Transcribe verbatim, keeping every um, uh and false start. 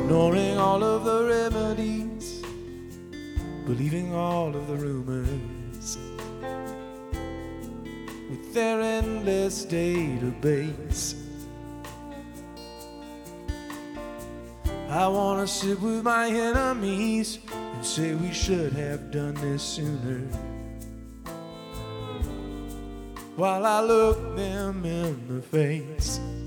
ignoring all of the remedies, believing all of the rumors with their endless database. I wanna sit with my enemies and say we should have done this sooner, while I look them in the face.